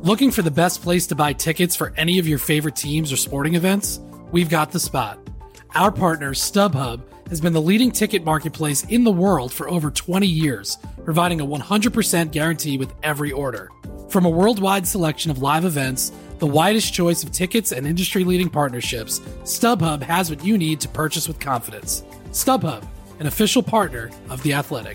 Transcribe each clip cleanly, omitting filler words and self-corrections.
Looking for the best place to buy tickets for any of your favorite teams or sporting events? We've got the spot. Our partner, StubHub, has been the leading ticket marketplace in the world for over 20 years, providing a 100% guarantee with every order. From a worldwide selection of live events, the widest choice of tickets and industry-leading partnerships, StubHub has what you need to purchase with confidence. StubHub, an official partner of The Athletic.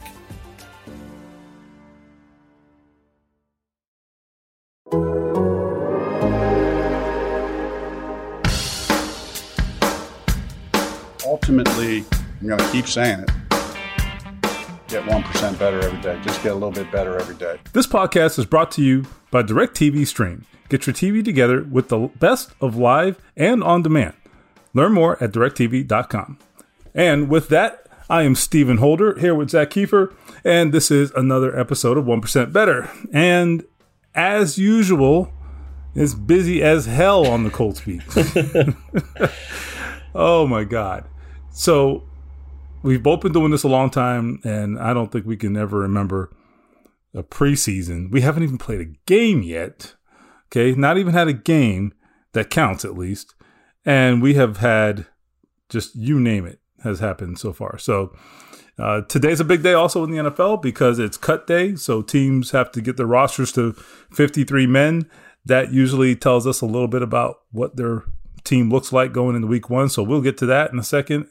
Ultimately, I'm going to keep saying it. Get 1% better every day. Just get a little bit better every day. This podcast is brought to you by DirecTV Stream. Get your TV together with the best of live and on demand. Learn more at directv.com. And with that, I am Stephen Holder here with Zach Kiefer, and this is another episode of 1% Better. And as usual, it's busy as hell on the Colts beat. Oh my God. So we've both been doing this a long time, and I don't think we can ever remember a preseason. We haven't even played a game yet. Okay, not even had a game that counts at least. And we have had just you name it has happened so far. So today's a big day also in the NFL because it's cut day. So teams have to get their rosters to 53 men. That usually tells us a little bit about what their team looks like going into week one. So we'll get to that in a second.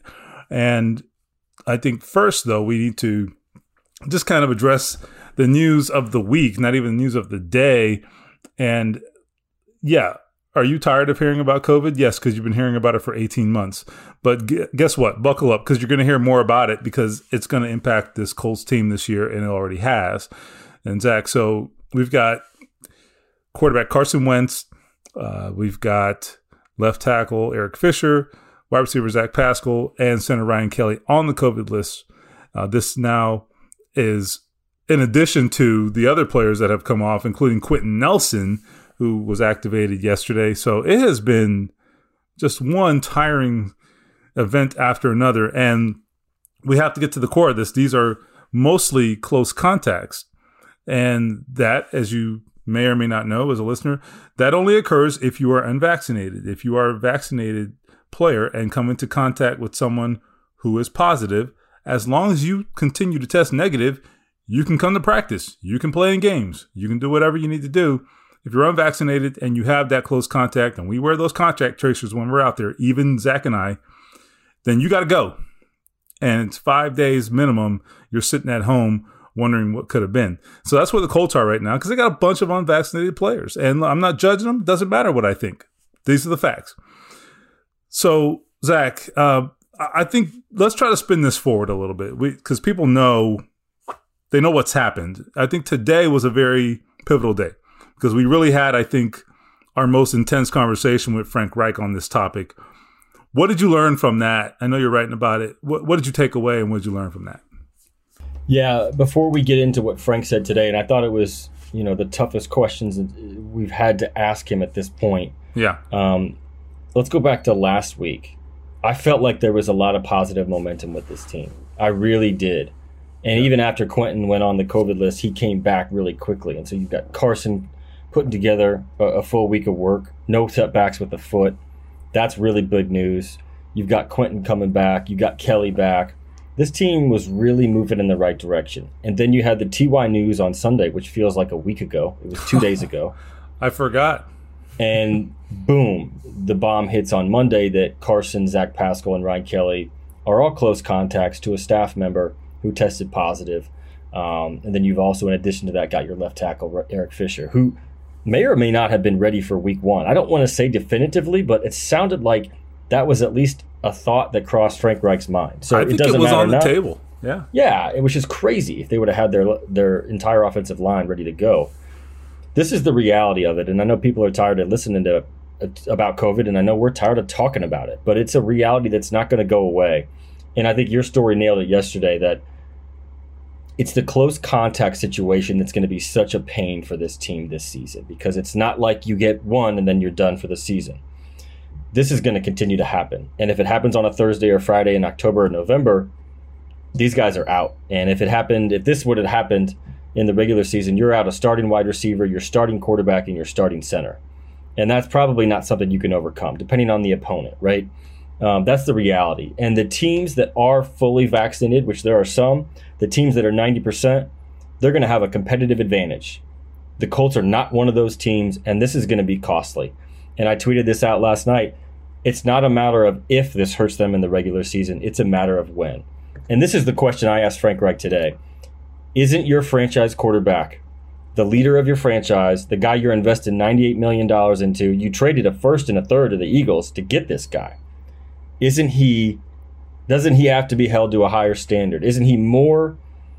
And I think first, though, we need to just kind of address the news of the week, not even the news of the day. And yeah, are you tired of hearing about COVID? Yes, because you've been hearing about it for 18 months. But guess what? Buckle up, because you're going to hear more about it because it's going to impact this Colts team this year, and it already has. And Zach, so we've got quarterback Carson Wentz. We've got left tackle Eric Fisher, wide receiver Zach Pascal, and center Ryan Kelly on the COVID list. This now is in addition to the other players that have come off, including Quentin Nelson, who was activated yesterday. So it has been just one tiring event after another. And we have to get to the core of this. These are mostly close contacts. And that, as you may or may not know as a listener, that only occurs if you are unvaccinated. If you are a vaccinated player and come into contact with someone who is positive, as long as you continue to test negative, you can come to practice. You can play in games. You can do whatever you need to do. If you're unvaccinated and you have that close contact, and we wear those contact tracers when we're out there, even Zach and I, then you got to go. And it's 5 days minimum. You're sitting at home wondering what could have been. So that's where the Colts are right now, because they got a bunch of unvaccinated players. And I'm not judging them. Doesn't matter what I think. These are the facts. So, Zach, I think let's try to spin this forward a little bit, because people know, they know what's happened. I think today was a very pivotal day, because we really had, I think, our most intense conversation with Frank Reich on this topic. What did you learn from that? I know you're writing about it. What did you take away, and what did you learn from that? Yeah, before we get into what Frank said today, and I thought it was, the toughest questions we've had to ask him at this point. Yeah. Let's go back to last week. I felt like there was a lot of positive momentum with this team. I really did. And even after Quentin went on the COVID list, he came back really quickly. And so you've got Carson putting together a full week of work, no setbacks with the foot. That's really big news. You've got Quentin coming back. You got Kelly back. This team was really moving in the right direction. And then you had the TY news on Sunday, which feels like a week ago. It was 2 days ago. I forgot. And boom, the bomb hits on Monday that Carson, Zach Pascal, and Ryan Kelly are all close contacts to a staff member who tested positive. And then you've also, in addition to that, got your left tackle, Eric Fisher, who may or may not have been ready for week one. I don't want to say definitively, but it sounded like that was at least a thought that crossed Frank Reich's mind. So I think it was on the table. Yeah. Yeah, it was just crazy if they would have had their entire offensive line ready to go. This is the reality of it, and I know people are tired of listening to about COVID, and I know we're tired of talking about it, but it's a reality that's not going to go away. And I think your story nailed it yesterday, that it's the close contact situation that's going to be such a pain for this team this season, because it's not like you get one and then you're done for the season. This is going to continue to happen. And if it happens on a Thursday or Friday in October or November, these guys are out. And if this would have happened in the regular season, you're out a starting wide receiver, your starting quarterback, and your starting center. And that's probably not something you can overcome, depending on the opponent, right? That's the reality. And the teams that are fully vaccinated, which there are some, the teams that are 90%, they're going to have a competitive advantage. The Colts are not one of those teams, and this is going to be costly. And I tweeted this out last night. It's not a matter of if this hurts them in the regular season. It's a matter of when. And this is the question I asked Frank Reich today. Isn't your franchise quarterback, the leader of your franchise, the guy you're investing $98 million into, you traded a first and a third to the Eagles to get this guy? Doesn't he have to be held to a higher standard? Isn't more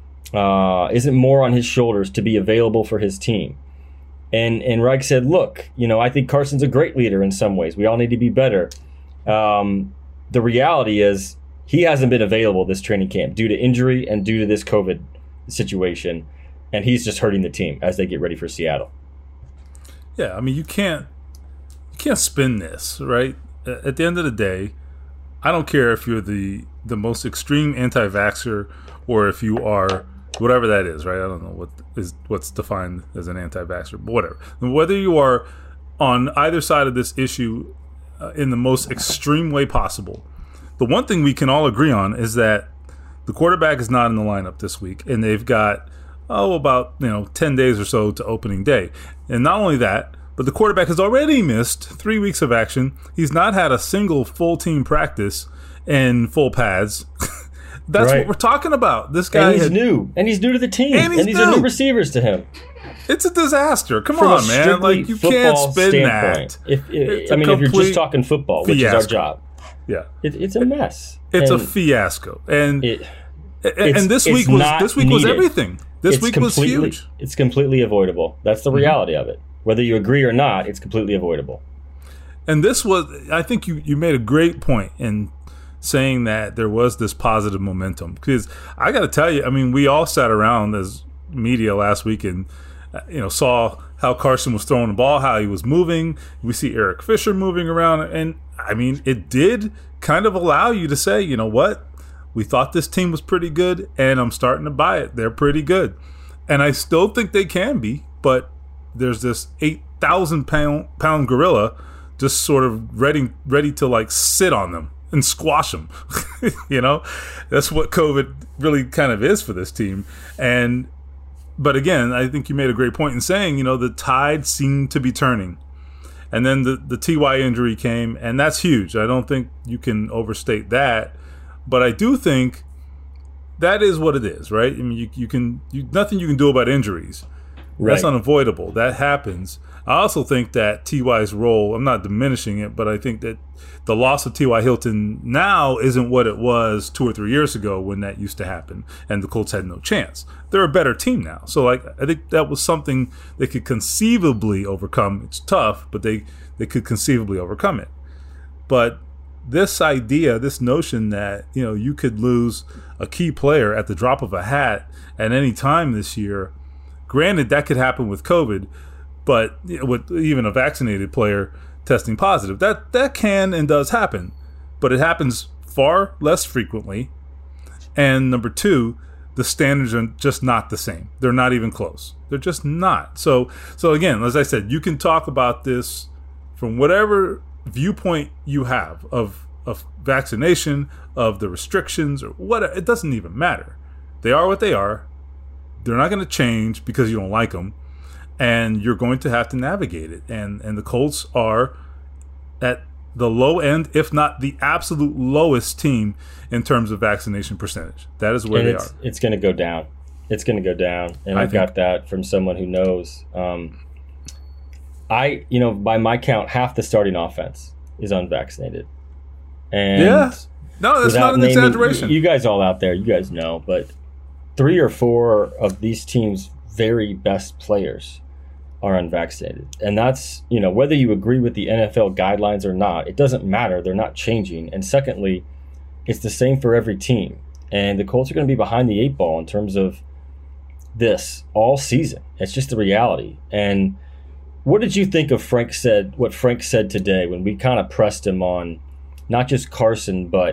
on his shoulders to be available for his team? And Reich said, look, I think Carson's a great leader in some ways. We all need to be better. The reality is he hasn't been available this training camp due to injury and due to this COVID situation. And he's just hurting the team as they get ready for Seattle. Yeah, I mean, you can't spin this, right? At the end of the day, I don't care if you're the most extreme anti-vaxxer or if you are whatever that is, right? I don't know what's defined as an anti-vaxxer, but whatever. Whether you are on either side of this issue in the most extreme way possible, the one thing we can all agree on is that the quarterback is not in the lineup this week, and they've got about 10 days or so to opening day. And not only that, but the quarterback has already missed 3 weeks of action. He's not had a single full team practice in full pads. That's right. What we're talking about. This guy and he's new to the team, and these are new receivers to him. It's a disaster. Come on, man! Like, you can't spin that. If you're just talking football, which is our job, yeah, it's a mess. It's a fiasco, and this week was everything. This week was huge. It's completely avoidable. That's the reality of it. Whether you agree or not, it's completely avoidable. And this was, I think you made a great point in saying that there was this positive momentum. Because I got to tell you, I mean, we all sat around as media last week and, saw how Carson was throwing the ball, how he was moving. We see Eric Fisher moving around. And, I mean, it did kind of allow you to say, you know what? We thought this team was pretty good, and I'm starting to buy it. They're pretty good. And I still think they can be, but there's this 8,000-pound gorilla just sort of ready to, like, sit on them and squash them. That's what COVID really kind of is for this team. But again, I think you made a great point in saying, the tide seemed to be turning. And then the T.Y. injury came, and that's huge. I don't think you can overstate that. But I do think that is what it is, right? I mean, nothing you can do about injuries. Right. That's unavoidable. That happens. I also think that T.Y.'s role, I'm not diminishing it, but I think that the loss of T.Y. Hilton now isn't what it was 2 or 3 years ago when that used to happen, and the Colts had no chance. They're a better team now. So, I think that was something they could conceivably overcome. It's tough, but they could conceivably overcome it. But this idea, this notion that, you could lose a key player at the drop of a hat at any time this year, granted, that could happen with COVID, but with even a vaccinated player testing positive, that can and does happen, but it happens far less frequently. And number two, the standards are just not the same. They're not even close. They're just not. So again, as I said, you can talk about this from whatever viewpoint you have of vaccination, of the restrictions, or whatever. It doesn't even matter. They are what they are. They're not going to change because you don't like them, and you're going to have to navigate it. And the Colts are at the low end, if not the absolute lowest team in terms of vaccination percentage. That is where they are. It's going to go down. It's going to go down, and I've got that from someone who knows. By my count, half the starting offense is unvaccinated. And yeah, no, that's not an exaggeration. You guys all out there, you guys know, but 3 or 4 of these teams' very best players are unvaccinated. And that's, whether you agree with the NFL guidelines or not, it doesn't matter. They're not changing. And secondly, it's the same for every team. And the Colts are going to be behind the 8 ball in terms of this all season. It's just the reality. And what did you think of what Frank said today when we kind of pressed him on not just Carson, but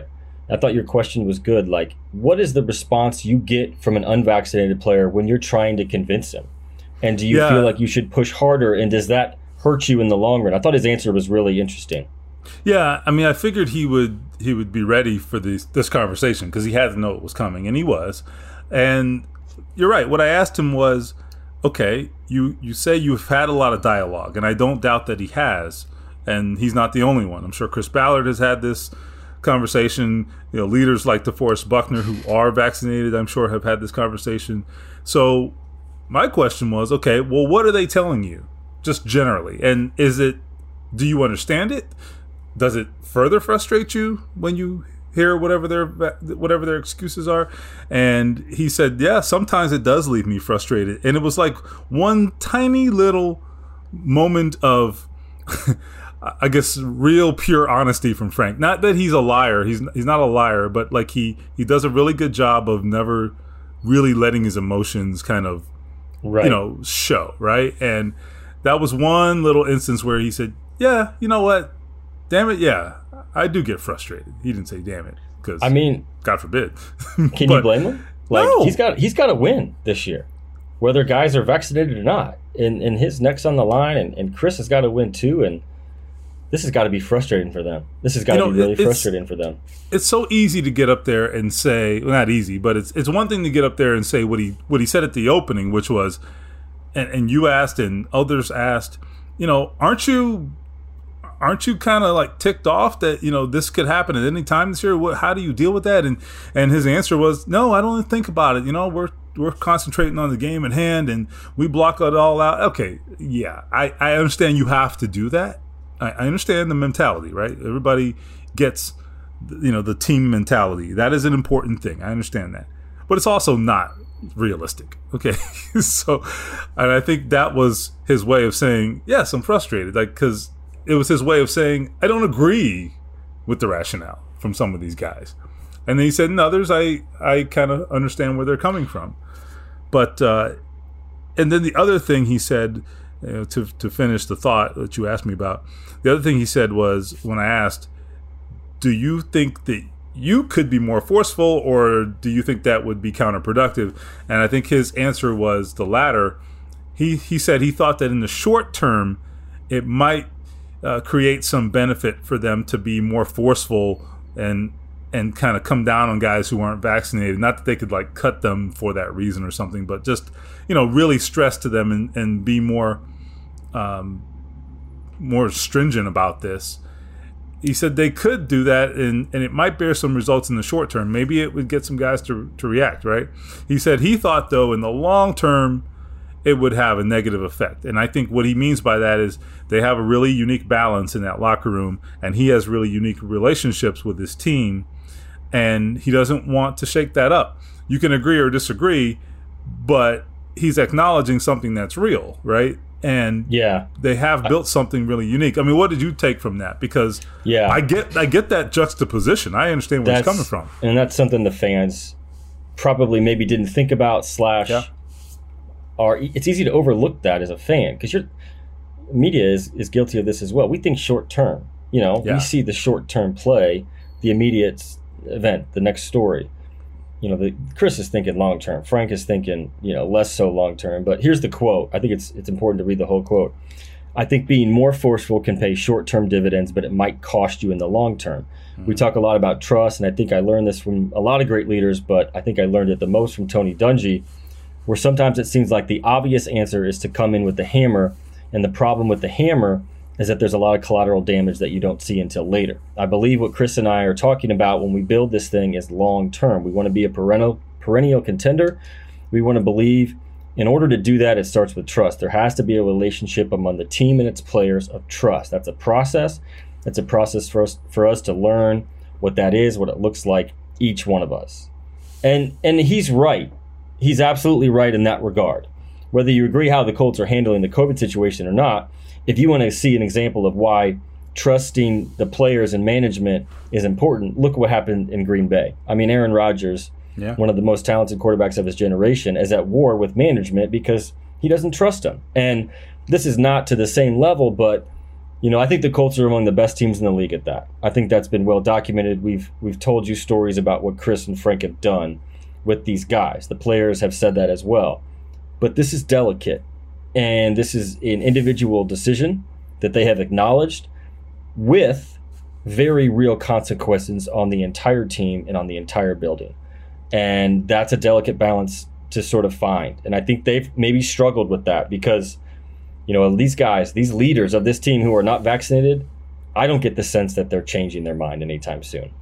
I thought your question was good. Like, what is the response you get from an unvaccinated player when you're trying to convince him? And do you feel like you should push harder? And does that hurt you in the long run? I thought his answer was really interesting. Yeah, I mean, I figured he would be ready for this conversation because he had to know it was coming, and he was. And you're right. What I asked him was, okay, you say you've had a lot of dialogue, and I don't doubt that he has, and he's not the only one. I'm sure Chris Ballard has had this conversation. Leaders like DeForest Buckner who are vaccinated, I'm sure, have had this conversation. So my question was, okay, well, what are they telling you, just generally? And do you understand it? Does it further frustrate you when you hear whatever their excuses are? And he said, yeah, sometimes it does leave me frustrated. And it was like one tiny little moment of, I guess, real pure honesty from Frank. Not that he's a liar. He's not a liar, but like he does a really good job of never really letting his emotions kind of, show, right? And that was one little instance where he said, yeah, you know what? Damn it, yeah, I do get frustrated. He didn't say damn it, because, God forbid. Can you blame him? Like, no. He's got to win this year, whether guys are vaccinated or not. And his neck's on the line, and Chris has got to win too, and this has got to be frustrating for them. This has got to be really frustrating for them. It's so easy to get up there and say, well, not easy, but it's one thing to get up there and say what he said at the opening, which was, and you asked and others asked, aren't you kind of like ticked off that, this could happen at any time this year? How do you deal with that? And his answer was, no, I don't even think about it. We're concentrating on the game at hand and we block it all out. Okay. Yeah. I understand you have to do that. I understand the mentality, right? Everybody gets, the team mentality. That is an important thing. I understand that, but it's also not realistic. Okay. So, and I think that was his way of saying, yes, I'm frustrated. Like, cause it was his way of saying, I don't agree with the rationale from some of these guys. And then he said, in others, I kind of understand where they're coming from. But, and then the other thing he said, to finish the thought that you asked me about, the other thing he said was, when I asked, do you think that you could be more forceful, or do you think that would be counterproductive? And I think his answer was the latter. He said he thought that in the short term, it might create some benefit for them to be more forceful and kind of come down on guys who aren't vaccinated. Not that they could like cut them for that reason or something, but just, really stress to them and be more stringent about this. He said they could do that and it might bear some results in the short term. Maybe it would get some guys to react, right? He said he thought, though, in the long term, it would have a negative effect. And I think what he means by that is they have a really unique balance in that locker room, and he has really unique relationships with his team, and he doesn't want to shake that up. You can agree or disagree, but he's acknowledging something that's real, right? And they have built something really unique. I mean, what did you take from that? Because I get that juxtaposition. I understand where he's coming from. And that's something the fans probably maybe didn't think about it's easy to overlook that as a fan, because your media is guilty of this as well. We think short term. We see the short term play, the immediate event, the next story. Chris is thinking long term. Frank is thinking, less so long term. But here's the quote. I think it's important to read the whole quote. I think being more forceful can pay short term dividends, but it might cost you in the long term. Mm-hmm. We talk a lot about trust, and I think I learned this from a lot of great leaders, but I think I learned it the most from Tony Dungy, where sometimes it seems like the obvious answer is to come in with the hammer, and the problem with the hammer is that there's a lot of collateral damage that you don't see until later. I believe what Chris and I are talking about when we build this thing is long term. We want to be a perennial contender. We want to believe. In order to do that, it starts with trust. There has to be a relationship among the team and its players of trust. That's a process. It's a process for us to learn what that is, what it looks like, each one of us. And he's right. He's absolutely right in that regard. Whether you agree how the Colts are handling the COVID situation or not, if you want to see an example of why trusting the players and management is important, look what happened in Green Bay. I mean, Aaron Rodgers, one of the most talented quarterbacks of his generation, is at war with management because he doesn't trust them. And this is not to the same level, but I think the Colts are among the best teams in the league at that. I think that's been well documented. We've told you stories about what Chris and Frank have done with these guys. The players have said that as well. But this is delicate, and this is an individual decision that they have acknowledged with very real consequences on the entire team and on the entire building. And that's a delicate balance to sort of find. And I think they've maybe struggled with that because, these guys, these leaders of this team who are not vaccinated, I don't get the sense that they're changing their mind anytime soon.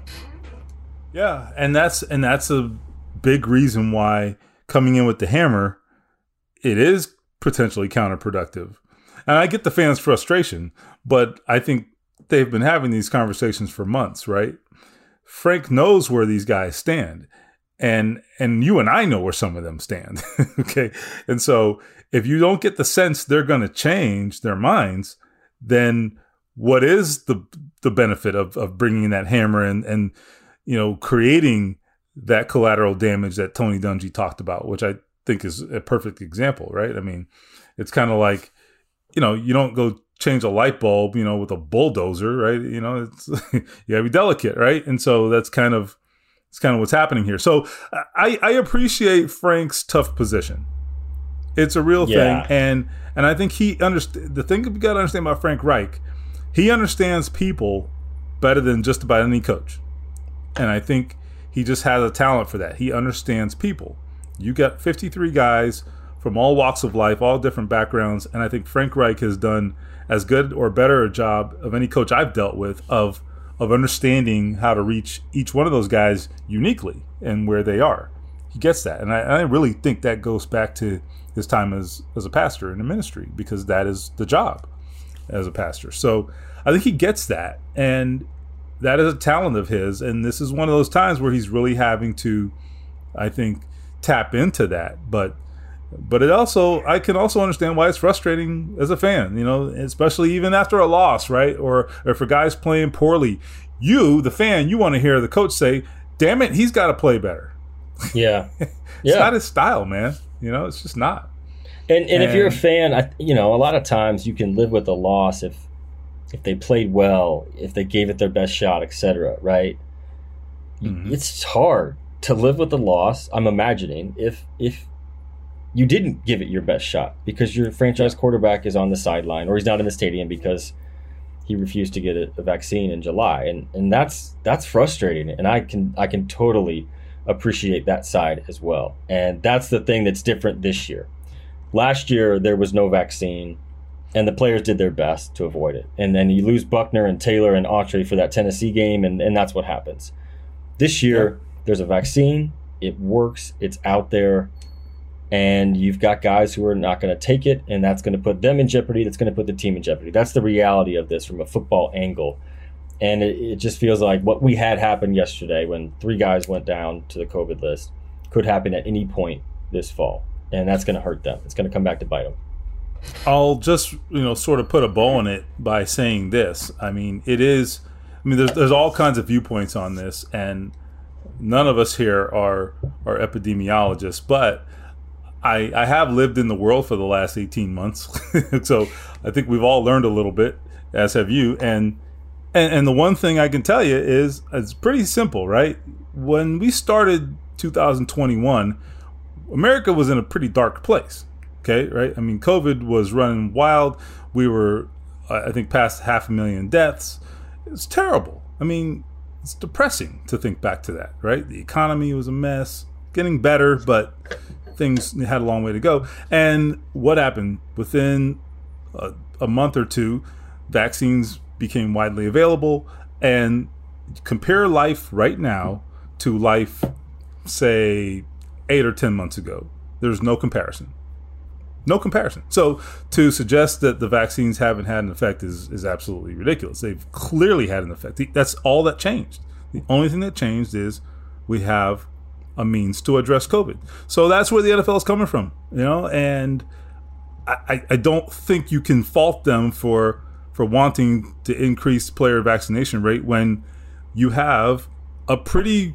Yeah, and that's a big reason why coming in with the hammer, it is potentially counterproductive. And I get the fans' frustration, but I think they've been having these conversations for months, right? Frank knows where these guys stand. And you and I know where some of them stand. Okay. And so if you don't get the sense they're going to change their minds, then what is the benefit of bringing that hammer and creating that collateral damage that Tony Dungy talked about, which I think is a perfect example, right? I mean, it's kind of like, you don't go change a light bulb, with a bulldozer, right? It's you gotta be delicate, right? And so it's kind of what's happening here. So I appreciate Frank's tough position. It's a real thing. And I think he understands. The thing you got to understand about Frank Reich, he understands people better than just about any coach. And I think he just has a talent for that. He understands people. You got 53 guys from all walks of life, all different backgrounds. And I think Frank Reich has done as good or better a job of any coach I've dealt with of understanding how to reach each one of those guys uniquely and where they are. He gets that. And I really think that goes back to his time as a pastor in the ministry, because that is the job as a pastor. So I think he gets that. And that is a talent of his. And this is one of those times where he's really having to, I think, tap into that. But I can also understand why it's frustrating as a fan, especially even after a loss, right? Or for guys playing poorly. You, the fan, you want to hear the coach say, damn it, he's got to play better. Yeah. It's not his style, man. It's just not. And if you're a fan, a lot of times you can live with a loss if they played well, if they gave it their best shot, etc., right? Mm-hmm. It's hard to live with the loss, I'm imagining, if you didn't give it your best shot because your franchise quarterback is on the sideline or he's not in the stadium because he refused to get a vaccine in July. And that's frustrating. And I can totally appreciate that side as well. And that's the thing that's different this year. Last year, there was no vaccine and the players did their best to avoid it. And then you lose Buckner and Taylor and Autry for that Tennessee game, and that's what happens. This year, there's a vaccine. It works. It's out there. And you've got guys who are not going to take it, and that's going to put them in jeopardy. That's going to put the team in jeopardy. That's the reality of this from a football angle. And it just feels like what we had happen yesterday when 3 guys went down to the COVID list could happen at any point this fall. And that's going to hurt them. It's going to come back to bite them. I'll just, sort of put a bow on it by saying this. I mean, there's all kinds of viewpoints on this, and none of us here are epidemiologists, but I have lived in the world for the last 18 months. So I think we've all learned a little bit, as have you. And the one thing I can tell you is it's pretty simple, right? When we started 2021, America was in a pretty dark place. Okay, right? I mean, COVID was running wild. We were, I think, past 500,000 deaths. It's terrible. I mean, it's depressing to think back to that, right? The economy was a mess, getting better, but things had a long way to go. And what happened? Within a month or two, vaccines became widely available. And compare life right now to life, say, 8 or 10 months ago. There's no comparison. No comparison. So to suggest that the vaccines haven't had an effect is absolutely ridiculous. They've clearly had an effect. That's all that changed. The only thing that changed is we have a means to address COVID. So that's where the NFL is coming from, and I don't think you can fault them for wanting to increase player vaccination rate when you have a pretty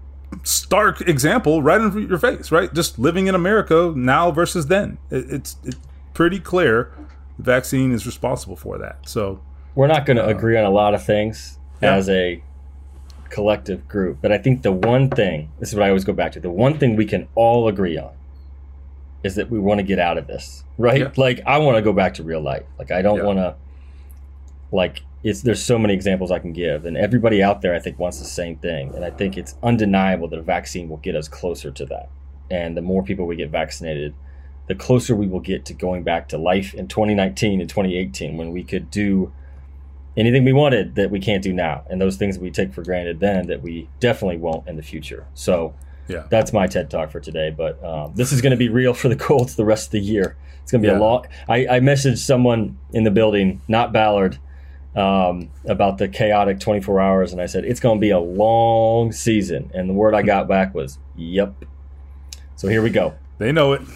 stark example right in your face, right? Just living in America now versus then. It's pretty clear The vaccine is responsible for that. So we're not going to agree on a lot of things as a collective group, but I think the one thing, this is what I always go back to, the one thing we can all agree on is that we want to get out of this, right? Yeah. Like, I want to go back to real life. Like, I don't want to, like, there's so many examples I can give, and everybody out there, I think, wants the same thing. And I think it's undeniable that a vaccine will get us closer to that. And the more people we get vaccinated, the closer we will get to going back to life in 2019 and 2018, when we could do anything we wanted that we can't do now. And those things we take for granted then that we definitely won't in the future. So that's my TED Talk for today. But this is going to be real for the Colts the rest of the year. It's going to be a long... I messaged someone in the building, not Ballard, about the chaotic 24 hours. And I said, it's going to be a long season. And the word I got back was, yep. So here we go. They know it.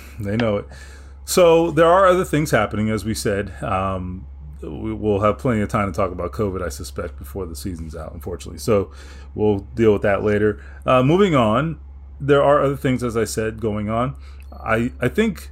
So there are other things happening, as we said. We'll have plenty of time to talk about COVID, I suspect, before the season's out, unfortunately. So we'll deal with that later. Moving on, there are other things, as I said, going on. I think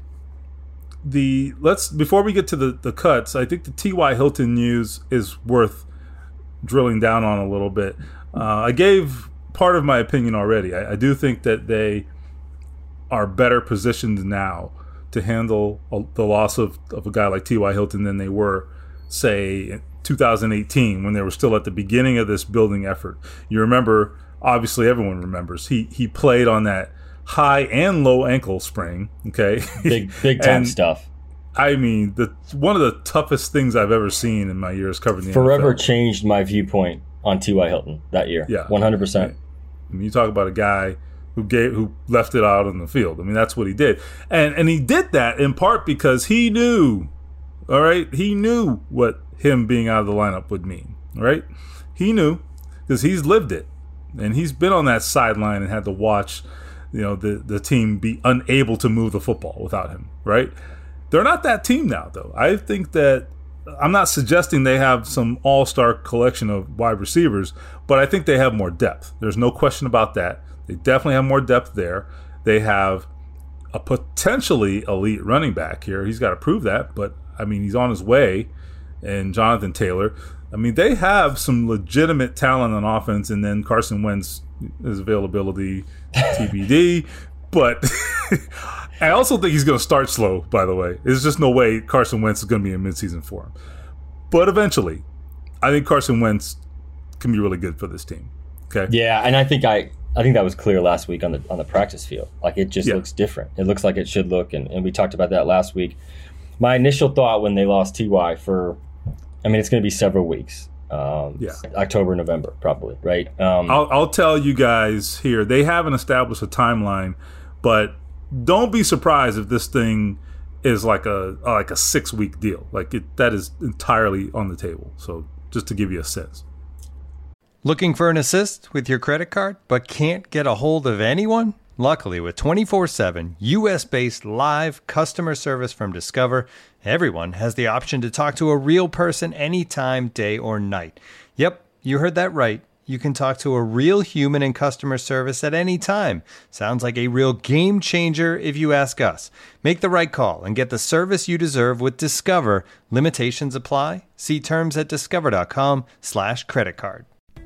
before we get to the cuts, I think the T.Y. Hilton news is worth drilling down on a little bit. I gave part of my opinion already. I do think that they are better positioned now to handle the loss of a guy like T.Y. Hilton than they were, say, in 2018, when they were still at the beginning of this building effort. You remember, obviously everyone remembers, he played on that high and low ankle sprain, okay? Big time stuff. I mean, one of the toughest things I've ever seen in my years covering the Forever NFL. Changed my viewpoint on T.Y. Hilton that year. Yeah. 100%. I mean, you talk about a guy who left it out on the field. I mean, that's what he did. And he did that in part because he knew, all right? He knew what him being out of the lineup would mean, right? He knew because he's lived it. And he's been on that sideline and had to watch, the team be unable to move the football without him, right? They're not that team now, though. I think that I'm not suggesting they have some all-star collection of wide receivers, but I think they have more depth. There's no question about that. They definitely have more depth there. They have a potentially elite running back here. He's got to prove that, but, I mean, he's on his way. And Jonathan Taylor. I mean, they have some legitimate talent on offense, and then Carson Wentz, his availability, TBD. But I also think he's going to start slow, by the way. There's just no way Carson Wentz is going to be in midseason for him. But eventually, I think Carson Wentz can be really good for this team. Okay. Yeah, and I think that was clear last week on the practice field. Like, it just looks different. It looks like it should look, and we talked about that last week. My initial thought when they lost T.Y. it's going to be several weeks. October, November, probably, right? I'll tell you guys here, they haven't established a timeline, but don't be surprised if this thing is like a 6-week deal. That is entirely on the table. So just to give you a sense. Looking for an assist with your credit card, but can't get a hold of anyone? Luckily, with 24/7 U.S.-based live customer service from Discover, everyone has the option to talk to a real person anytime, day or night. Yep, you heard that right. You can talk to a real human in customer service at any time. Sounds like a real game changer if you ask us. Make the right call and get the service you deserve with Discover. Limitations apply. See terms at discover.com/creditcard.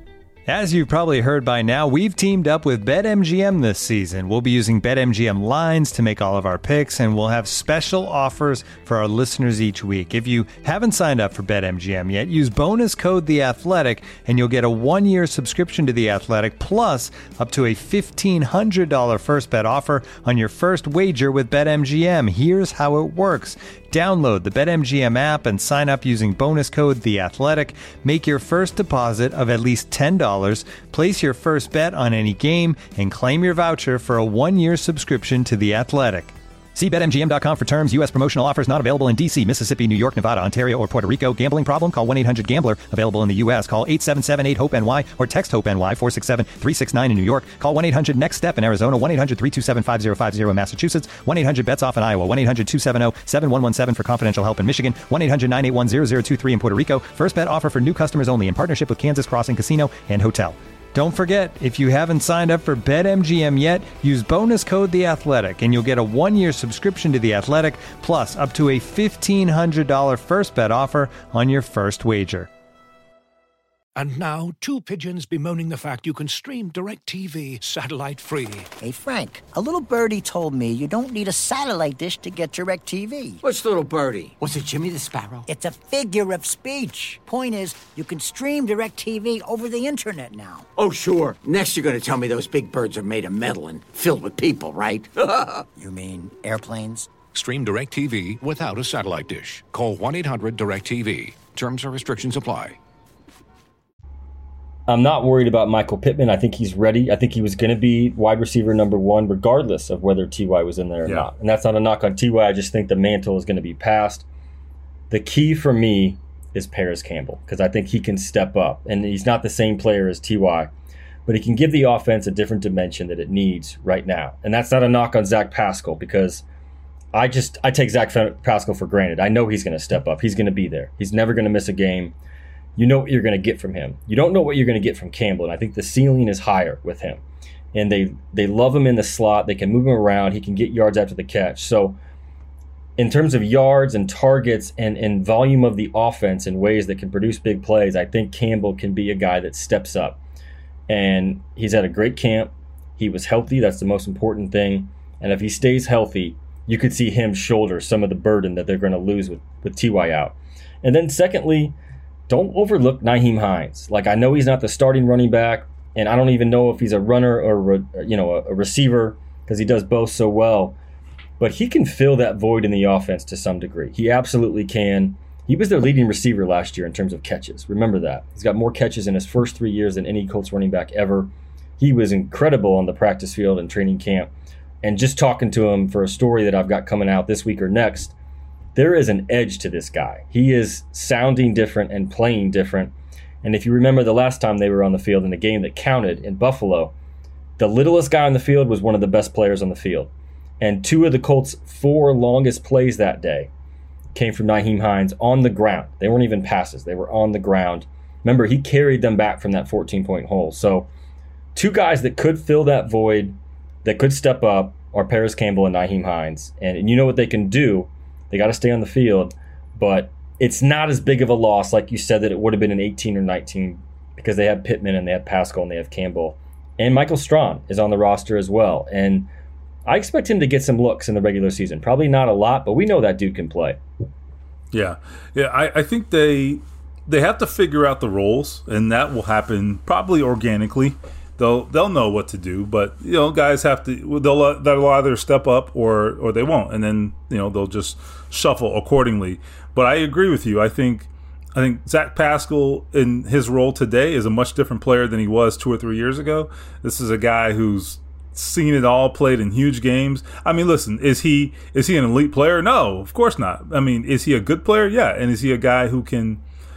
As you've probably heard by now, we've teamed up with BetMGM this season. We'll be using BetMGM lines to make all of our picks, and we'll have special offers for our listeners each week. If you haven't signed up for BetMGM yet, use bonus code THEATHLETIC, and you'll get a 1-year subscription to The Athletic, plus up to a $1,500 first bet offer on your first wager with BetMGM. Here's how it works. Download the BetMGM app and sign up using bonus code THEATHLETIC. Make your first deposit of at least $10. Place your first bet on any game and claim your voucher for a 1-year subscription to The Athletic. See BetMGM.com for terms. U.S. promotional offers not available in D.C., Mississippi, New York, Nevada, Ontario, or Puerto Rico. Gambling problem? Call 1-800-GAMBLER. Available in the U.S. Call 877-8-HOPE-NY or text HOPE-NY 467-369 in New York. Call 1-800-NEXT-STEP in Arizona. 1-800-327-5050 in Massachusetts. 1-800-BETS-OFF in Iowa. 1-800-270-7117 for confidential help in Michigan. 1-800-981-0023 in Puerto Rico. First bet offer for new customers only in partnership with Kansas Crossing Casino and Hotel. Don't forget, if you haven't signed up for BetMGM yet, use bonus code The Athletic, and you'll get a 1-year subscription to The Athletic, plus up to a $1,500 first bet offer on your first wager. And now, two pigeons bemoaning the fact you can stream DirecTV satellite-free. Hey, Frank, a little birdie told me you don't need a satellite dish to get DirecTV. Which little birdie? Was it Jimmy the Sparrow? It's a figure of speech. Point is, you can stream DirecTV over the internet now. Oh, sure. Next you're going to tell me those big birds are made of metal and filled with people, right? You mean airplanes? Stream DirecTV without a satellite dish. Call 1-800-DirecTV. Terms and restrictions apply. I'm not worried about Michael Pittman. I think he's ready. I think he was going to be wide receiver number 1, regardless of whether T.Y. was in there or not. And that's not a knock on T.Y. I just think the mantle is going to be passed. The key for me is Paris Campbell, because I think he can step up. And he's not the same player as T.Y., but he can give the offense a different dimension that it needs right now. And that's not a knock on Zach Pascal, because I take Zach Pascal for granted. I know he's going to step up. He's going to be there. He's never going to miss a game. You know what you're going to get from him. You don't know what you're going to get from Campbell, and I think the ceiling is higher with him. And they love him in the slot. They can move him around. He can get yards after the catch. So in terms of yards and targets and volume of the offense in ways that can produce big plays, I think Campbell can be a guy that steps up. And he's at a great camp. He was healthy. That's the most important thing. And if he stays healthy, you could see him shoulder some of the burden that they're going to lose with T.Y. out. And then secondly, don't overlook Nyheim Hines. Like, I know he's not the starting running back, and I don't even know if he's a runner or a receiver, because he does both so well. But he can fill that void in the offense to some degree. He absolutely can. He was their leading receiver last year in terms of catches. Remember that. He's got more catches in his first 3 years than any Colts running back ever. He was incredible on the practice field and training camp. And just talking to him for a story that I've got coming out this week or next, there is an edge to this guy. He is sounding different and playing different. And if you remember the last time they were on the field in a game that counted in Buffalo, the littlest guy on the field was one of the best players on the field. And 2 of the Colts' 4 longest plays that day came from Nyheim Hines on the ground. They weren't even passes. They were on the ground. Remember, he carried them back from that 14-point hole. So 2 guys that could fill that void, that could step up, are Paris Campbell and Nyheim Hines. And you know what they can do. They got to stay on the field, but it's not as big of a loss, like you said, that it would have been an 18 or 19, because they have Pittman and they have Pascal and they have Campbell. And Michael Strawn is on the roster as well. And I expect him to get some looks in the regular season. Probably not a lot, but we know that dude can play. Yeah. I think they have to figure out the roles, and that will happen probably organically. They'll know what to do, but guys have to. They'll either step up or they won't, and then they'll just shuffle accordingly. But I agree with you. I think Zach Pascal in his role today is a much different player than he was 2 or 3 years ago. This is a guy who's seen it all, played in huge games. I mean, listen, is he an elite player? No, of course not. I mean, is he a good player? Yeah, and is he a guy who can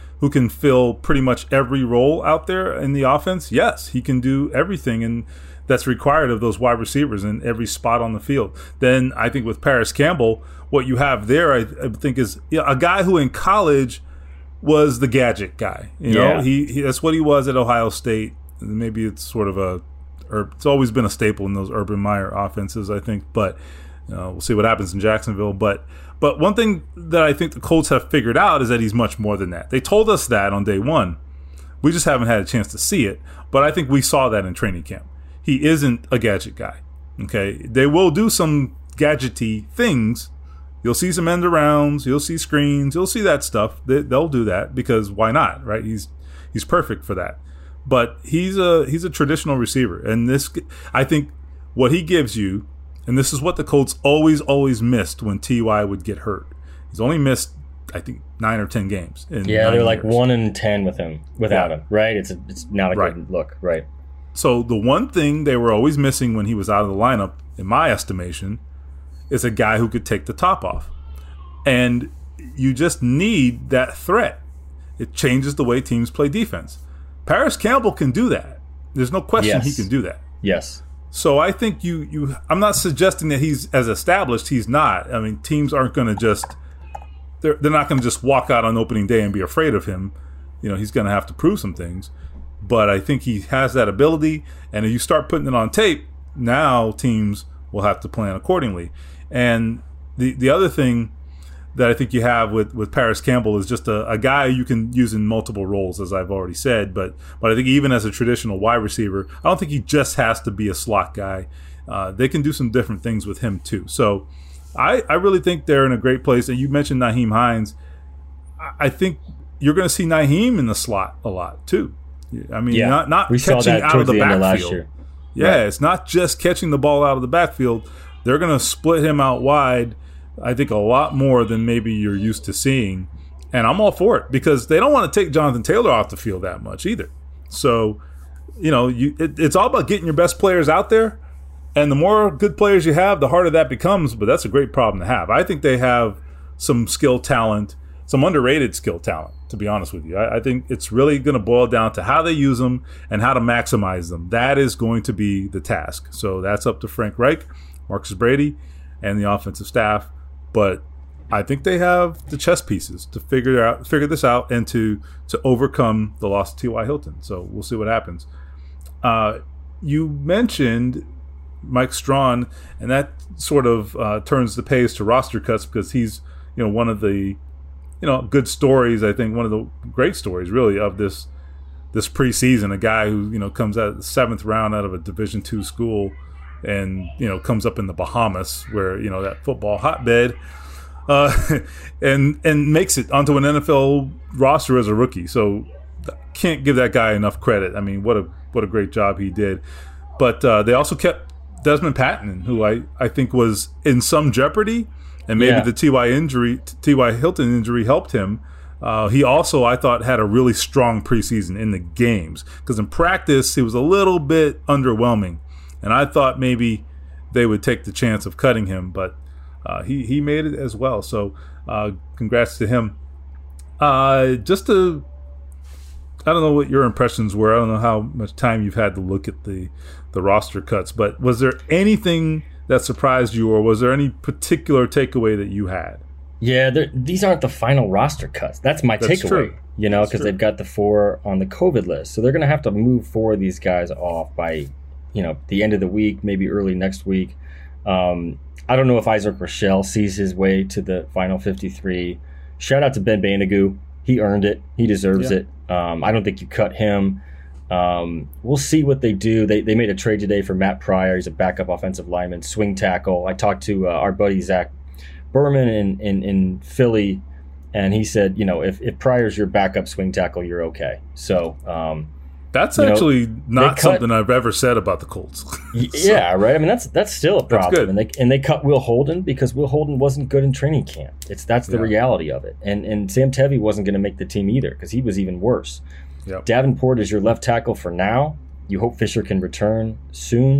fill pretty much every role out there in the offense? Yes, he can do everything, and that's required of those wide receivers in every spot on the field. Then I think with Paris Campbell, what you have there, I think, is a guy who in college was the gadget guy. He that's what he was at Ohio State. Maybe it's sort of it's always been a staple in those Urban Meyer offenses, I think. But we'll see what happens in Jacksonville. But one thing that I think the Colts have figured out is that he's much more than that. They told us that on day one. We just haven't had a chance to see it. But I think we saw that in training camp. He isn't a gadget guy. Okay, they will do some gadgety things. You'll see some end arounds. You'll see screens. You'll see that stuff. They'll do that because why not, right? He's perfect for that. But he's a traditional receiver, and this, I think, what he gives you. And this is what the Colts always missed when T.Y. would get hurt. He's only missed, I think, 9 or 10 games. They're like 1-10 with him, without him, right? It's not a good look, right? So the one thing they were always missing when he was out of the lineup, in my estimation, is a guy who could take the top off. And you just need that threat. It changes the way teams play defense. Paris Campbell can do that. There's no question he can do that. Yes. So I think I'm not suggesting that he's as established. He's not. I mean, teams aren't going to they're not going to just walk out on opening day and be afraid of him. He's going to have to prove some things. but I think he has that ability. And if you start putting it on tape, now teams will have to plan accordingly. And the other thing that I think you have with Paris Campbell is just a guy you can use in multiple roles, as I've already said. But I think even as a traditional wide receiver, I don't think he just has to be a slot guy. They can do some different things with him too. So I really think they're in a great place. And you mentioned Nyheim Hines. I think you're going to see Nyheim in the slot a lot too. I mean, not we catching saw that out of the the end of last backfield. year. Yeah, Right. It's not just catching the ball out of the backfield. They're going to split him out wide, I think, a lot more than maybe you're used to seeing. And I'm all for it because they don't want to take Jonathan Taylor off the field that much either. So, it's all about getting your best players out there. And the more good players you have, the harder that becomes. But that's a great problem to have. I think they have some skill talent, some underrated skill talent, to be honest with you. I think it's really going to boil down to how they use them and how to maximize them. That is going to be the task. So that's up to Frank Reich, Marcus Brady, and the offensive staff. But I think they have the chess pieces to figure this out and to overcome the loss of T.Y. Hilton. So we'll see what happens. You mentioned Mike Strawn, and that sort of turns the page to roster cuts because he's one of the good stories. I think one of the great stories really of this preseason. A guy who comes out of the 7th round out of a Division II school, and comes up in the Bahamas where that football hotbed, and makes it onto an NFL roster as a rookie. So can't give that guy enough credit. I mean, what a great job he did. But they also kept Desmond Patton, who I think was in some jeopardy, and maybe the T.Y. Hilton injury helped him. He also, I thought, had a really strong preseason in the games because in practice he was a little bit underwhelming, and I thought maybe they would take the chance of cutting him, but he made it as well. So congrats to him. I don't know what your impressions were. I don't know how much time you've had to look at the roster cuts, but was there anything that surprised you, or was there any particular takeaway that you had? Yeah, these aren't the final roster cuts. That's my takeaway. True. Because they've got the 4 on the COVID list, so they're going to have to move 4 of these guys off by, the end of the week, maybe early next week. I don't know if Isaac Rochelle sees his way to the final 53. Shout out to Ben Banigou. He earned it. He deserves it. I don't think you cut him. We'll see what they do. They made a trade today for Matt Pryor. He's a backup offensive lineman, swing tackle. I talked to our buddy Zach Berman in Philly, and he said, if Pryor's your backup swing tackle, you're okay. So that's actually not something I've ever said about the Colts. Yeah, right. I mean, that's still a problem. Good. And they cut Will Holden because Will Holden wasn't good in training camp. That's the reality of it. And Sam Tevy wasn't going to make the team either because he was even worse. Yep. Davenport is your left tackle for now. You hope Fisher can return soon.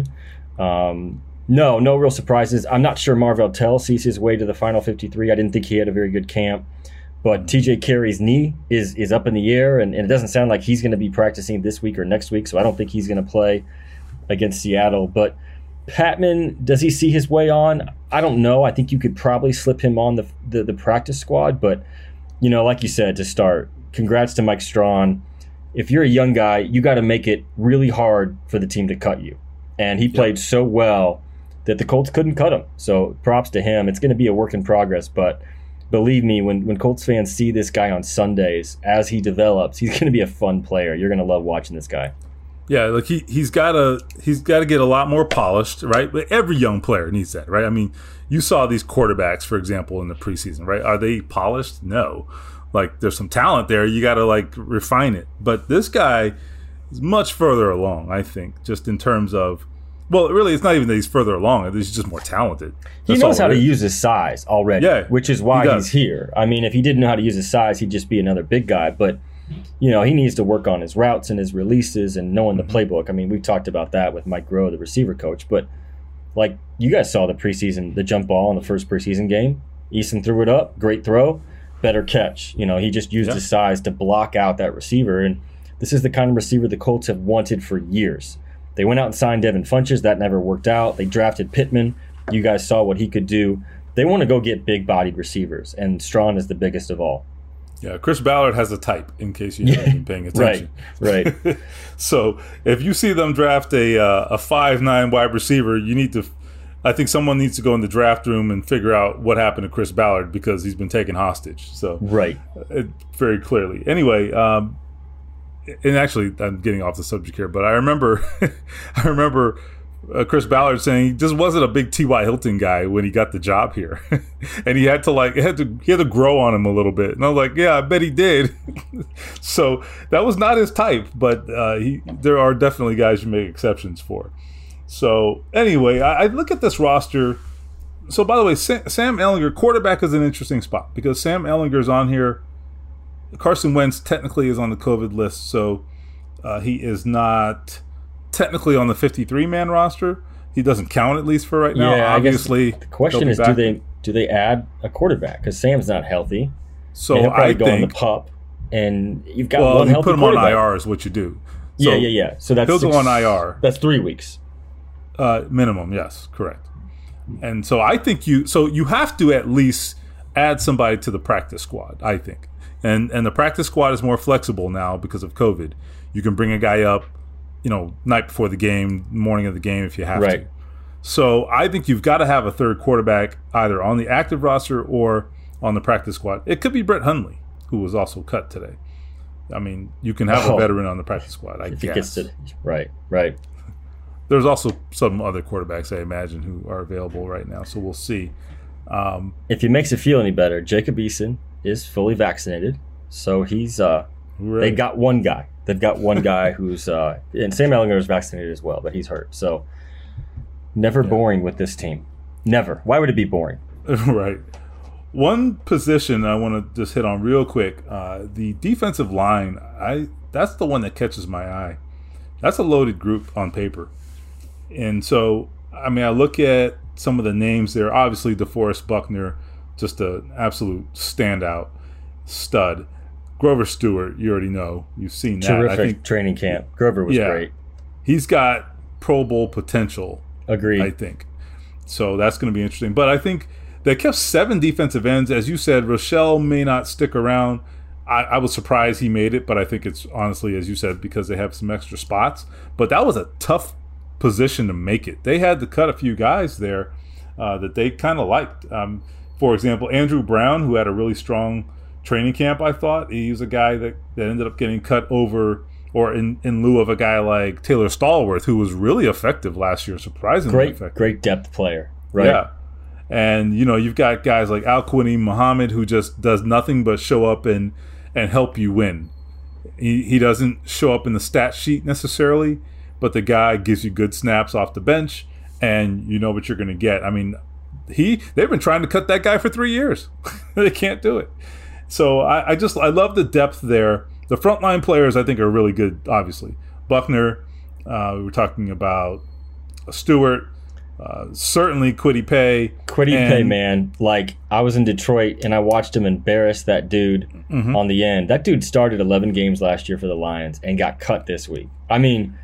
No real surprises. I'm not sure Marvell Tell sees his way to the final 53. I didn't think he had a very good camp. But TJ Carey's knee is up in the air, and it doesn't sound like he's going to be practicing this week or next week, so I don't think he's going to play against Seattle. But Patman, does he see his way on? I don't know. I think you could probably slip him on the practice squad. But, like you said, to start, congrats to Mike Strawn. If you're a young guy, you got to make it really hard for the team to cut you. And he played so well that the Colts couldn't cut him. So props to him. It's going to be a work in progress, but believe me, when Colts fans see this guy on Sundays, as he develops, he's going to be a fun player. You're going to love watching this guy. Yeah, look, he's got to get a lot more polished, right? But every young player needs that, right? I mean, you saw these quarterbacks, for example, in the preseason, right? Are they polished? No. Like, there's some talent there. You got to refine it. But this guy is much further along, I think, just in terms of. Well, really, it's not even that he's further along. He's just more talented. He knows how to use his size already, which is why he's here. I mean, if he didn't know how to use his size, he'd just be another big guy. But, he needs to work on his routes and his releases and knowing the playbook. I mean, we've talked about that with Mike Groh, the receiver coach. But, you guys saw the jump ball in the first preseason game. Eason threw it up, great throw, better catch. He just used his size to block out that receiver. And this is the kind of receiver the Colts have wanted for years. They went out and signed Devin Funchess. That never worked out. They drafted Pittman. You guys saw what he could do. They want to go get big-bodied receivers, and Strawn is the biggest of all. Yeah, Chris Ballard has a type, in case you haven't been paying attention. Right. So if you see them draft a 5'9" wide receiver, I think someone needs to go in the draft room and figure out what happened to Chris Ballard, because he's been taken hostage. So right, very clearly. Anyway, and actually, I'm getting off the subject here, but I remember Chris Ballard saying he just wasn't a big T.Y. Hilton guy when he got the job here, and he had to grow on him a little bit. And I was like, yeah, I bet he did. So that was not his type, but there are definitely guys you make exceptions for. So anyway, I look at this roster. So by the way, Sam Ehlinger, quarterback, is an interesting spot because Sam Ehlinger's on here. Carson Wentz technically is on the COVID list, so he is not technically on the 53-man roster. He doesn't count, at least for right now. Yeah, obviously, the question is, do they add a quarterback? Because Sam's not healthy. So he'll probably I go think on the PUP, and you've got one healthy put him quarterback. on IR is what you do. So Yeah. So that's he'll go on IR. That's 3 weeks. Minimum, yes, correct. And so I think you have to at least add somebody to the practice squad, I think. And the practice squad is more flexible now because of COVID. You can bring a guy up, night before the game, morning of the game if you have to. So I think you've got to have a third quarterback either on the active roster or on the practice squad. It could be Brett Hundley, who was also cut today. I mean, you can have a veteran on the practice squad, I guess. Right. There's also some other quarterbacks, I imagine, who are available right now, so we'll see. If it makes it feel any better, Jacob Eason is fully vaccinated, so he's they got one guy. They've got one guy who's and Sam Ehlinger is vaccinated as well, but he's hurt. So never boring with this team. Never. Why would it be boring? Right. One position I want to just hit on real quick, the defensive line. That's the one that catches my eye. That's a loaded group on paper. And so, I mean, I look at some of the names there. Obviously, DeForest Buckner, just an absolute standout stud. Grover Stewart, you already know. You've seen that. Terrific training camp. Grover was great. He's got Pro Bowl potential. Agreed. I think. So that's going to be interesting. But I think they kept 7 defensive ends. As you said, Rochelle may not stick around. I was surprised he made it, but I think it's honestly, as you said, because they have some extra spots. But that was a tough position to make it. They had to cut a few guys there that they kind of liked. For example, Andrew Brown, who had a really strong training camp, I thought. He was a guy that ended up getting cut over or in lieu of a guy like Taylor Stallworth, who was really effective last year, surprisingly effective. Great depth player, right? Yeah. And, you've got guys like Al-Quani Muhammad, who just does nothing but show up and help you win. He doesn't show up in the stat sheet necessarily, but the guy gives you good snaps off the bench, and you know what you're going to get. I mean, they've been trying to cut that guy for 3 years. They can't do it. So I love the depth there. The frontline players, I think, are really good, obviously. Buckner, we were talking about Stewart, certainly Kwity Paye. Kwity Paye, man. Like, I was in Detroit, and I watched him embarrass that dude on the end. That dude started 11 games last year for the Lions and got cut this week. I mean,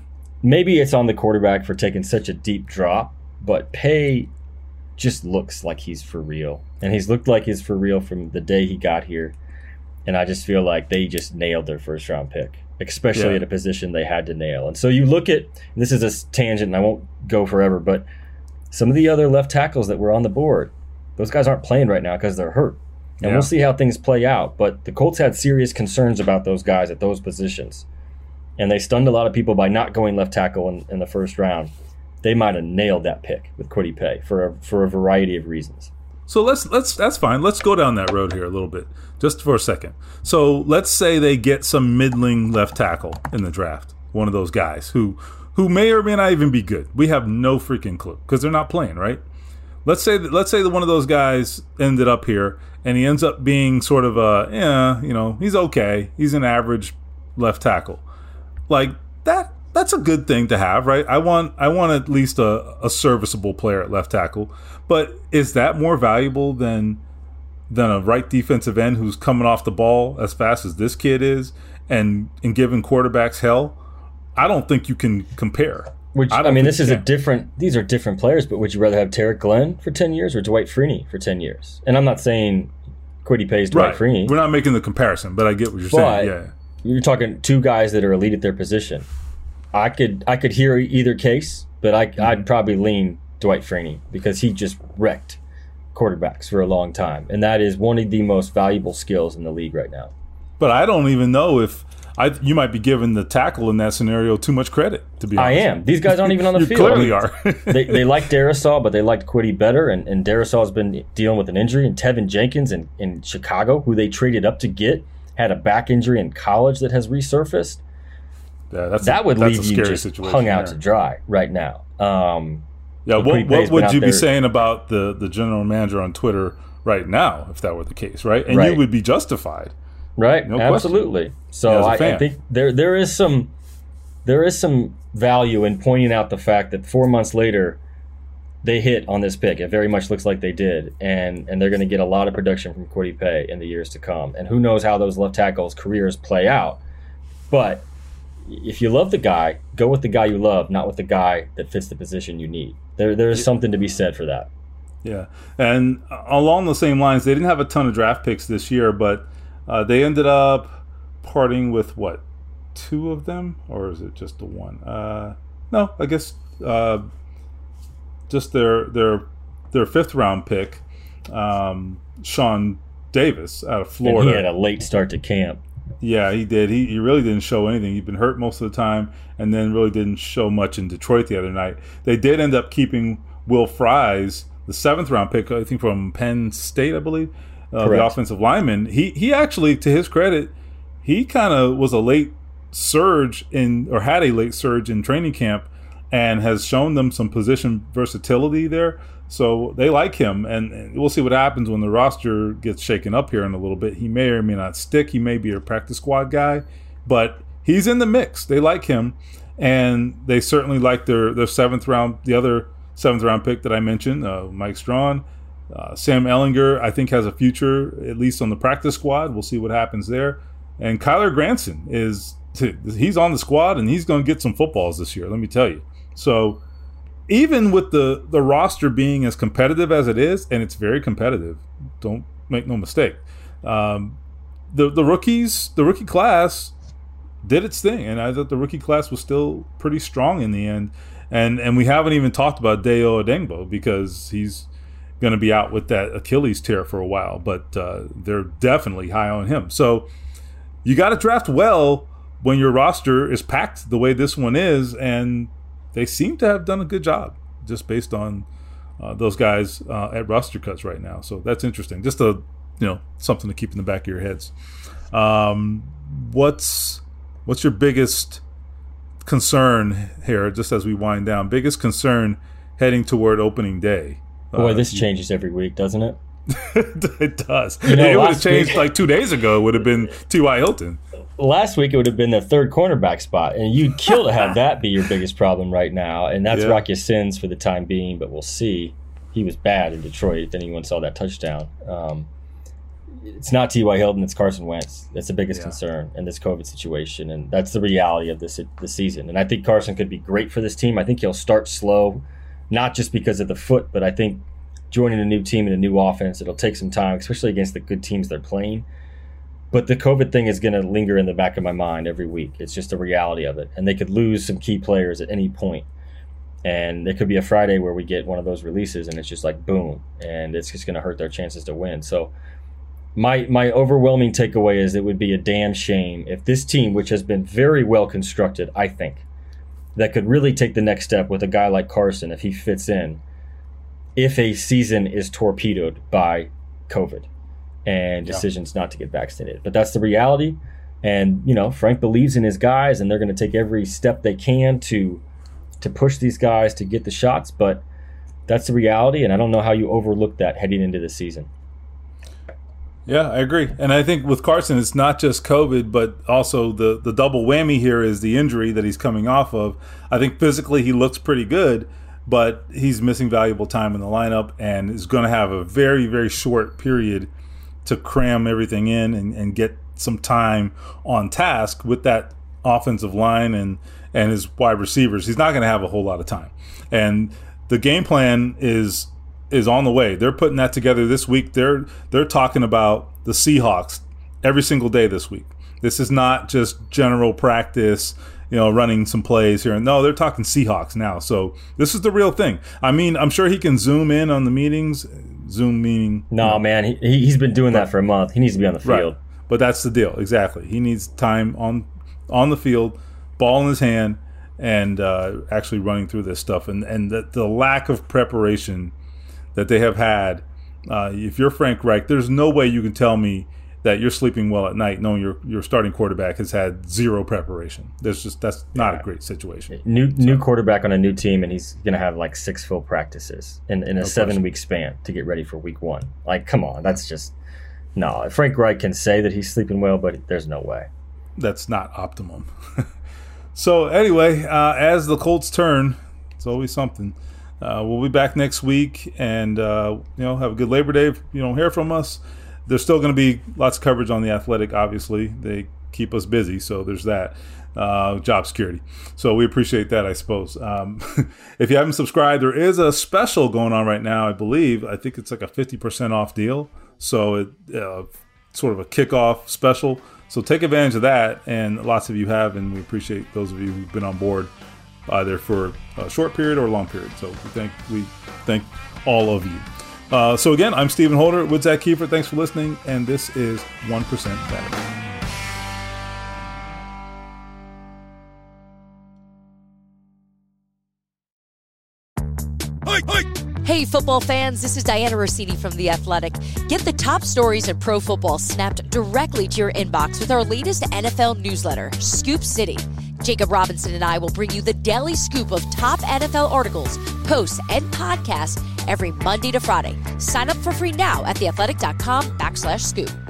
maybe it's on the quarterback for taking such a deep drop, but Paye just looks like he's for real. And he's looked like he's for real from the day he got here. And I just feel like they just nailed their first-round pick, especially at a position they had to nail. And so you look at, and this is a tangent and I won't go forever, but some of the other left tackles that were on the board, those guys aren't playing right now because they're hurt. And we'll see how things play out. But the Colts had serious concerns about those guys at those positions. And they stunned a lot of people by not going left tackle in the first round. They might have nailed that pick with Kwity Paye for a variety of reasons. So that's fine. Let's go down that road here a little bit, just for a second. So let's say they get some middling left tackle in the draft, one of those guys who may or may not even be good. We have no freaking clue because they're not playing, right? Let's say that one of those guys ended up here and he ends up being sort of he's okay. He's an average left tackle. Like that. That's a good thing to have, right? I want at least a serviceable player at left tackle. But is that more valuable than a right defensive end who's coming off the ball as fast as this kid is and giving quarterbacks hell? I don't think you can compare. These are different players, but would you rather have Tarek Glenn for 10 years or Dwight Freeney for 10 years? And I'm not saying Kwity Paye's Dwight Freeney. We're not making the comparison, but I get what you're saying. Yeah, you're talking two guys that are elite at their position. I could hear either case, but I'd probably lean Dwight Freeney because he just wrecked quarterbacks for a long time, and that is one of the most valuable skills in the league right now. But I don't even know if you might be giving the tackle in that scenario too much credit, to be honest. I am. These guys aren't even on the field. Clearly are. they liked Darrisaw, but they liked Kwity better, and Darrisaw's been dealing with an injury, and Tevin Jenkins in Chicago, who they traded up to get, had a back injury in college that has resurfaced. Yeah, that would leave you just hung out to dry right now. What would you be saying about the general manager on Twitter right now if that were the case, right? And you would be justified. Right, no absolutely. Question. So I think there is some value in pointing out the fact that 4 months later they hit on this pick. It very much looks like they did, and they're going to get a lot of production from Kwity Paye in the years to come. And who knows how those left tackles' careers play out. But if you love the guy, go with the guy you love, not with the guy that fits the position you need. There is something to be said for that. Yeah, and along the same lines, they didn't have a ton of draft picks this year, but they ended up parting with, what, 2 of them? Or is it just the one? No, I guess just their 5th-round pick, Sean Davis out of Florida. And he had a late start to camp. Yeah, he did. He really didn't show anything. He'd been hurt most of the time and then really didn't show much in Detroit the other night. They did end up keeping Will Fries, the 7th-round pick, I think from Penn State, I believe. The offensive lineman, he actually, to his credit, he kind of was a late surge had a late surge in training camp and has shown them some position versatility there. So they like him, and we'll see what happens when the roster gets shaken up here in a little bit. He may or may not stick. He may be a practice squad guy, but he's in the mix. They like him, and they certainly like their 7th-round, the other 7th-round pick that I mentioned, Mike Strawn. Sam Ehlinger, I think, has a future, at least on the practice squad. We'll see what happens there. And Kyler Granson he's on the squad, and he's going to get some footballs this year, let me tell you. So even with the roster being as competitive as it is, and it's very competitive, don't make no mistake, the rookie class did its thing, and I thought the rookie class was still pretty strong in the end. And we haven't even talked about Dayo Odeyingbo because he's going to be out with that Achilles tear for a while, but they're definitely high on him. So you got to draft well when your roster is packed the way this one is, and they seem to have done a good job just based on those guys at roster cuts right now. So that's interesting. Just something to keep in the back of your heads. What's your biggest concern here, just as we wind down? Biggest concern heading toward opening day? Boy, this changes every week, doesn't it? It does. It would have changed like 2 days ago. It would have been T.Y. Hilton. Last week, it would have been the 3rd cornerback spot, and you'd kill to have that be your biggest problem right now, and that's Rocky Sins for the time being, but we'll see. He was bad in Detroit if anyone saw that touchdown. It's not T.Y. Hilton, it's Carson Wentz. That's the biggest concern in this COVID situation, and that's the reality of this season. And I think Carson could be great for this team. I think he'll start slow, not just because of the foot, but I think joining a new team and a new offense, it'll take some time, especially against the good teams they're playing. But the COVID thing is going to linger in the back of my mind every week. It's just a reality of it. And they could lose some key players at any point. And there could be a Friday where we get one of those releases and it's just like boom. And it's just going to hurt their chances to win. So my overwhelming takeaway is it would be a damn shame if this team, which has been very well constructed, I think, that could really take the next step with a guy like Carson if he fits in, if a season is torpedoed by COVID and decisions not to get vaccinated. But that's the reality. And, Frank believes in his guys, and they're going to take every step they can to push these guys to get the shots. But that's the reality, and I don't know how you overlook that heading into the season. Yeah, I agree. And I think with Carson, it's not just COVID, but also the double whammy here is the injury that he's coming off of. I think physically he looks pretty good, but he's missing valuable time in the lineup and is going to have a very, very short period to cram everything in and get some time on task with that offensive line and his wide receivers. He's not going to have a whole lot of time. And the game plan is is on the way. They're putting that together this week. They're talking about the Seahawks every single day this week. This is not just general practice, running some plays here. No, they're talking Seahawks now. So this is the real thing. I mean, I'm sure he can zoom in on the meetings. Zoom meaning... No, man. He's been doing that for a month. He needs to be on the field. Right. But that's the deal. Exactly. He needs time on the field, ball in his hand, and actually running through this stuff. And the lack of preparation that they have had, if you're Frank Reich, there's no way you can tell me that you're sleeping well at night knowing your starting quarterback has had zero preparation. That's not a great situation. New quarterback on a new team, and he's going to have like 6 full practices in a 7-week span to get ready for week 1. Like, come on, that's just no. Frank Reich can say that he's sleeping well, but there's no way. That's not optimum. So anyway, as the Colts turn, it's always something. We'll be back next week, and have a good Labor Day. If you don't hear from us, there's still going to be lots of coverage on The Athletic, obviously. They keep us busy, so there's that. Job security. So we appreciate that, I suppose. If you haven't subscribed, there is a special going on right now, I believe. I think it's like a 50% off deal. So it sort of a kickoff special. So take advantage of that, and lots of you have, and we appreciate those of you who've been on board either for a short period or a long period. So we thank all of you. So again, I'm Stephen Holder with Zach Kiefer. Thanks for listening, and this is 1% Better. Hey, football fans, this is Diana Rossini from The Athletic. Get the top stories in pro football snapped directly to your inbox with our latest NFL newsletter, Scoop City. Jacob Robinson and I will bring you the daily scoop of top NFL articles, posts, and podcasts every Monday to Friday. Sign up for free now at theathletic.com/scoop.